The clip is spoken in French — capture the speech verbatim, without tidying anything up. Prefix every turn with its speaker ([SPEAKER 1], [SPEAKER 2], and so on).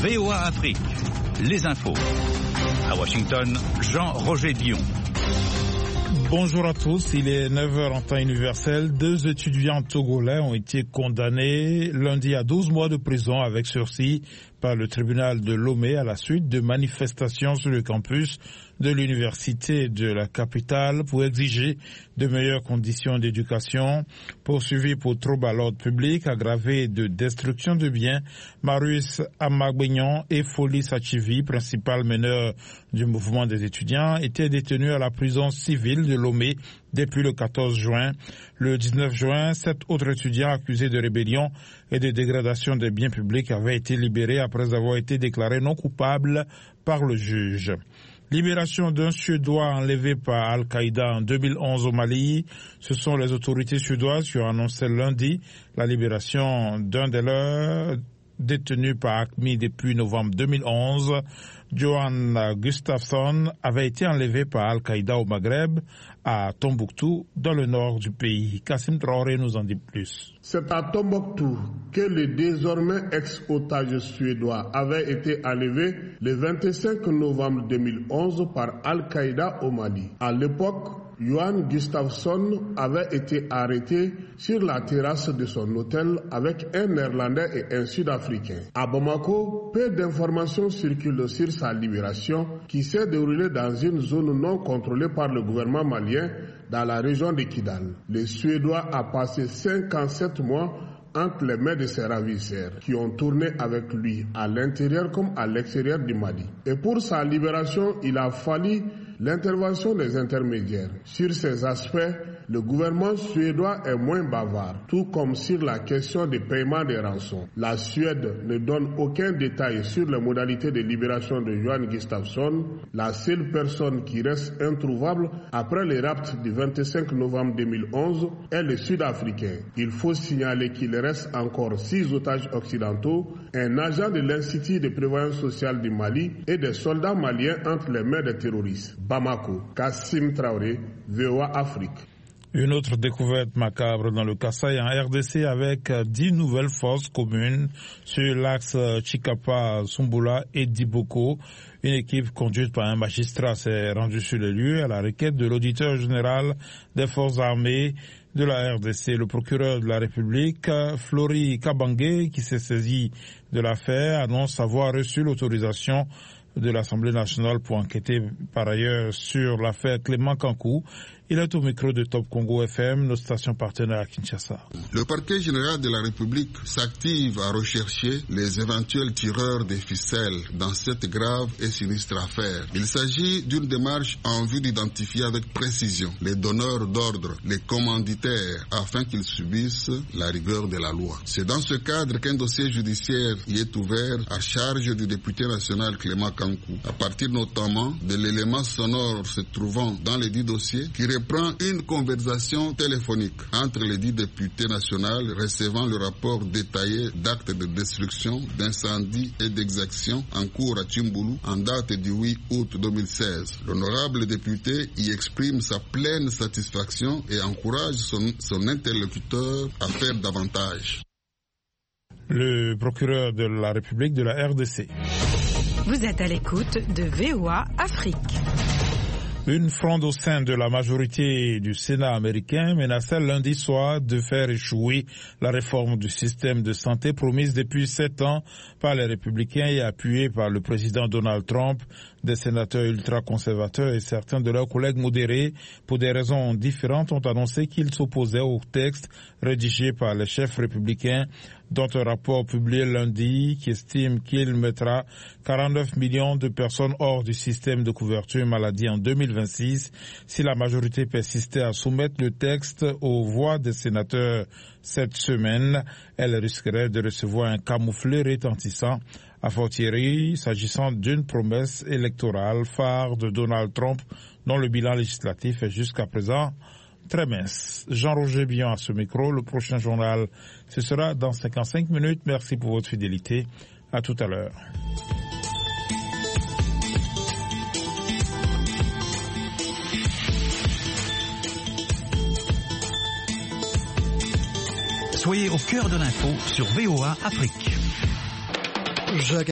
[SPEAKER 1] V O A Afrique, les infos. À Washington, Jean-Roger Dion.
[SPEAKER 2] Bonjour à tous, il est neuf heures en temps universel. Deux étudiants togolais ont été condamnés lundi à douze mois de prison avec sursis par le tribunal de Lomé à la suite de manifestations sur le campus de l'université de la capitale pour exiger de meilleures conditions d'éducation. Poursuivis pour trouble à l'ordre public, aggravé de destruction de biens, Marius Amagbignon et Foli Sachivi, principal meneur du mouvement des étudiants, étaient détenus à la prison civile de Lomé depuis le quatorze juin. Le dix-neuf juin, sept autres étudiants accusés de rébellion et de dégradation des biens publics avaient été libérés après avoir été déclarés non coupables par le juge. Libération d'un Suédois enlevé par Al-Qaïda en deux mille onze au Mali. Ce sont les autorités suédoises qui ont annoncé lundi la libération d'un des leurs détenu par AQMI depuis novembre deux mille onze. Johan Gustafsson avait été enlevé par Al-Qaïda au Maghreb, à Tombouctou, dans le nord du pays. Kassim Traoré nous en dit plus.
[SPEAKER 3] C'est à Tombouctou que le désormais ex-otage suédois avait été enlevé le vingt-cinq novembre deux mille onze par Al-Qaïda au Mali. À l'époque, Johan Gustafsson avait été arrêté sur la terrasse de son hôtel avec un Néerlandais et un Sud-Africain. À Bamako, peu d'informations circulent sur sa libération qui s'est déroulée dans une zone non contrôlée par le gouvernement malien dans la région de Kidal. Le Suédois a passé cinquante-sept mois entre les mains de ses ravisseurs qui ont tourné avec lui à l'intérieur comme à l'extérieur du Mali. Et pour sa libération, il a fallu l'intervention des intermédiaires. Sur ces aspects, le gouvernement suédois est moins bavard, tout comme sur la question du paiement des rançons. La Suède ne donne aucun détail sur les modalités de libération de Johan Gustafsson, la seule personne qui reste introuvable après les rapts du vingt-cinq novembre deux mille onze est le Sud-Africain. Il faut signaler qu'il reste encore six otages occidentaux, un agent de l'Institut de prévoyance sociale du Mali et des soldats maliens entre les mains des terroristes. Bamako, Kassim Traoré, V O A Afrique.
[SPEAKER 2] Une autre découverte macabre dans le Kasaï en R D C avec dix nouvelles fosses communes sur l'axe Chikapa-Sumbula et Diboko. Une équipe conduite par un magistrat s'est rendue sur le lieu à la requête de l'auditeur général des forces armées de la R D C. Le procureur de la République, Flori Kabange, qui s'est saisi de l'affaire, annonce avoir reçu l'autorisation de l'Assemblée nationale pour enquêter par ailleurs sur l'affaire Clément Kankou. Il est au micro de Top Congo F M, nos stations partenaires à Kinshasa.
[SPEAKER 4] Le parquet général de la République s'active à rechercher les éventuels tireurs des ficelles dans cette grave et sinistre affaire. Il s'agit d'une démarche en vue d'identifier avec précision les donneurs d'ordre, les commanditaires, afin qu'ils subissent la rigueur de la loi. C'est dans ce cadre qu'un dossier judiciaire y est ouvert à charge du député national Clément Kankou, à partir notamment de l'élément sonore se trouvant dans les dix dossiers qui reprend une conversation téléphonique entre les dix députés nationaux recevant le rapport détaillé d'actes de destruction, d'incendie et d'exaction en cours à Tchimboulou en date du huit août deux mille seize. L'honorable député y exprime sa pleine satisfaction et encourage son, son interlocuteur à faire davantage.
[SPEAKER 2] Le procureur de la République de la R D C.
[SPEAKER 5] Vous êtes à l'écoute de V O A Afrique.
[SPEAKER 2] Une fronde au sein de la majorité du Sénat américain menaçait lundi soir de faire échouer la réforme du système de santé promise depuis sept ans par les républicains et appuyée par le président Donald Trump. Des sénateurs ultra-conservateurs et certains de leurs collègues modérés, pour des raisons différentes, ont annoncé qu'ils s'opposaient au texte rédigé par les chefs républicains, dont un rapport publié lundi qui estime qu'il mettra quarante-neuf millions de personnes hors du système de couverture maladie en deux mille vingt-six. Si la majorité persistait à soumettre le texte aux voix des sénateurs cette semaine, elle risquerait de recevoir un camouflet retentissant, a fortiori s'agissant d'une promesse électorale phare de Donald Trump dont le bilan législatif est jusqu'à présent très mince. Jean-Roger Dion à ce micro. Le prochain journal, ce sera dans cinquante-cinq minutes. Merci pour votre fidélité. À tout à l'heure.
[SPEAKER 1] Soyez au cœur de l'info sur V O A Afrique.
[SPEAKER 6] Jacques